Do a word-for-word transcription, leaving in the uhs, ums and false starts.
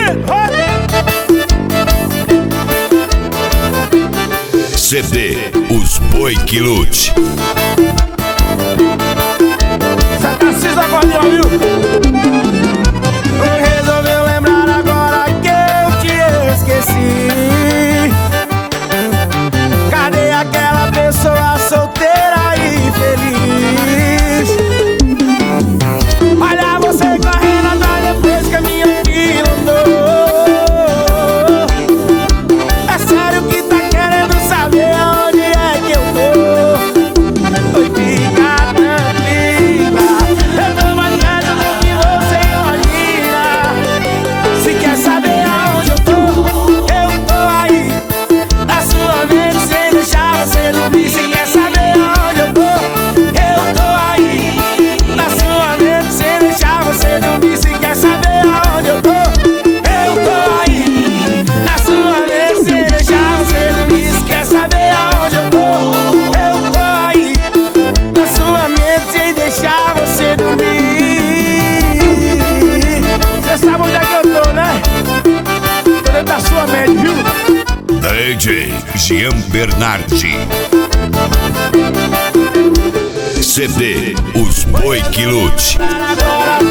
C D Os Boi que Lute. Cê tá se acordeão, viu? Resolveu lembrar agora que eu te esqueci. Cadê aquela pessoa solteira e feliz? Olha você correndo atrás depois que a minha filha andou. É sério que tá querendo saber onde é que eu tô? Oi, fica tranquila, eu tô mais perto do que você imagina. Se quer saber aonde eu tô, eu tô aí na sua mente sem deixar você dormir. Se quer saber aonde eu tô, eu tô aí na sua mente sem deixar você dormir. Se quer saber aonde eu tô, eu tô aí na sua mente sem deixar você dormir. Se quer saber aonde eu tô, eu tô aí na sua mente sem deixar você dormir. Cê sabe onde é que eu tô, né? Tô dentro da sua mente, viu? D J Jean Bernardi. C D Os Boi que Lute. Agora